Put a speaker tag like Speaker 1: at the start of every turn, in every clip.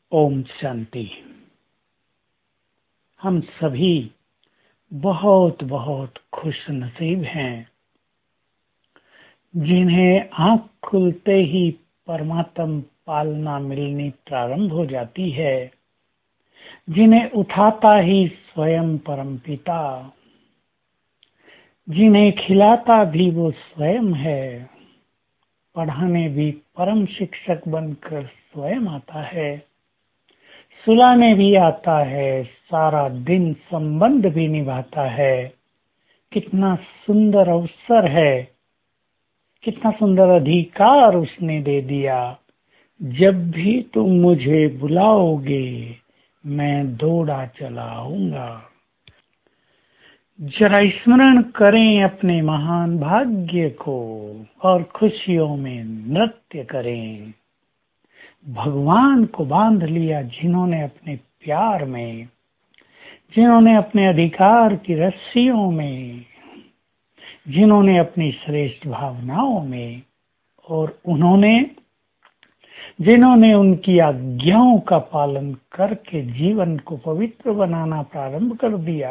Speaker 1: ओम शांति। हम सभी बहुत बहुत खुश नसीब हैं जिन्हें आँख खुलते ही परमात्म पालना मिलनी प्रारंभ हो जाती है, जिन्हें उठाता ही स्वयं परमपिता, जिन्हें खिलाता भी वो स्वयं है, पढ़ाने भी परम शिक्षक बनकर स्वयं आता है, सुलाने भी आता है, सारा दिन संबंध भी निभाता है। कितना सुंदर अवसर है, कितना सुंदर अधिकार उसने दे दिया। जब भी तुम मुझे बुलाओगे मैं दौड़ा चला आऊंगा। जरा स्मरण करें अपने महान भाग्य को और खुशियों में नृत्य करें। भगवान को बांध लिया जिन्होंने अपने प्यार में, जिन्होंने अपने अधिकार की रस्सियों में, जिन्होंने अपनी श्रेष्ठ भावनाओं में, और जिन्होंने उनकी आज्ञाओं का पालन करके जीवन को पवित्र बनाना प्रारंभ कर दिया।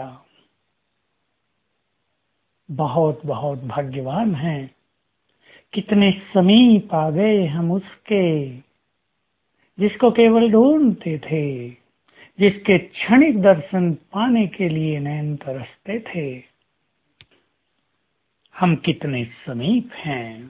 Speaker 1: बहुत बहुत भाग्यवान हैं। कितने समीप आ गए हम उसके, जिसको केवल ढूंढते थे, जिसके क्षणिक दर्शन पाने के लिए नयन तरसते थे। हम कितने समीप हैं।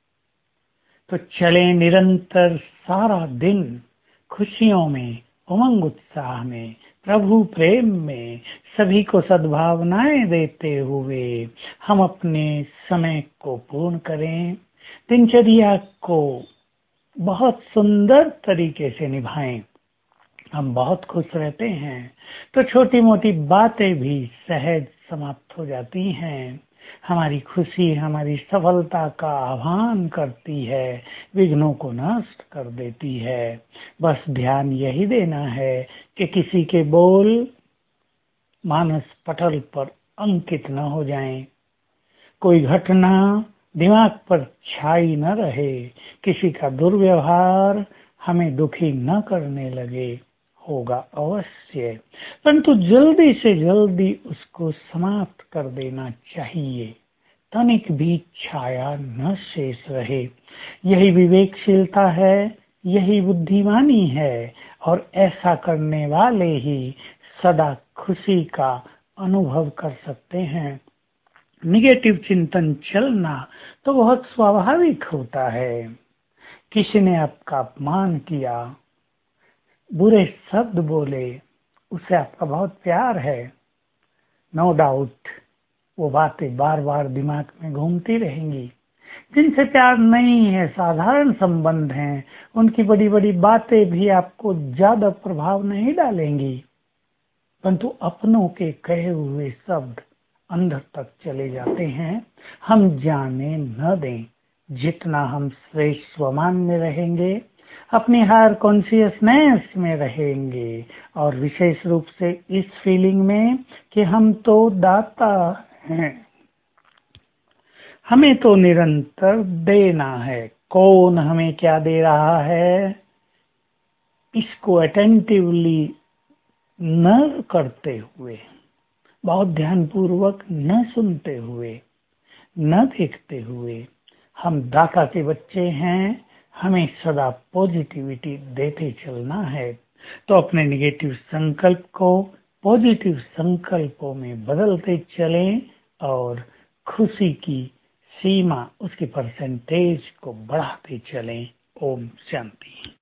Speaker 1: तो चले निरंतर सारा दिन खुशियों में, उमंग उत्साह में, प्रभु प्रेम में, सभी को सद्भावनाएं देते हुए हम अपने समय को पूर्ण करें, दिनचर्या को बहुत सुंदर तरीके से निभाएं। हम बहुत खुश रहते हैं तो छोटी मोटी बातें भी सहज समाप्त हो जाती हैं। हमारी खुशी हमारी सफलता का आह्वान करती है, विघ्नों को नष्ट कर देती है। बस ध्यान यही देना है कि किसी के बोल मानस पटल पर अंकित न हो जाएं, कोई घटना दिमाग पर छाई न रहे, किसी का दुर्व्यवहार हमें दुखी न करने लगे। होगा अवश्य, परंतु जल्दी से जल्दी उसको समाप्त कर देना चाहिए, तनिक भी छाया न शेष रहे। यही विवेकशीलता है, यही बुद्धिमानी है, और ऐसा करने वाले ही सदा खुशी का अनुभव कर सकते हैं। निगेटिव चिंतन चलना तो बहुत स्वाभाविक होता है। किसी ने आपका अपमान किया, बुरे शब्द बोले, उससे आपका बहुत प्यार है, नो डाउट वो बातें बार बार दिमाग में घूमती रहेंगी। जिनसे प्यार नहीं है, साधारण संबंध हैं, उनकी बड़ी बड़ी बातें भी आपको ज्यादा प्रभाव नहीं डालेंगी, परंतु अपनों के कहे हुए शब्द अंदर तक चले जाते हैं। हम जाने न दें। जितना हम श्रेष्ठ स्वमान में रहेंगे, अपनी हायर कॉन्शियसनेस में रहेंगे, और विशेष रूप से इस फीलिंग में कि हम तो दाता हैं, हमें तो निरंतर देना है। कौन हमें क्या दे रहा है, इसको अटेंटिवली न करते हुए, बहुत ध्यानपूर्वक न सुनते हुए, न देखते हुए, हम दाता के बच्चे हैं, हमें सदा पॉजिटिविटी देते चलना है। तो अपने निगेटिव संकल्प को पॉजिटिव संकल्पों में बदलते चलें और खुशी की सीमा, उसकी परसेंटेज को बढ़ाते चलें। ओम शांति।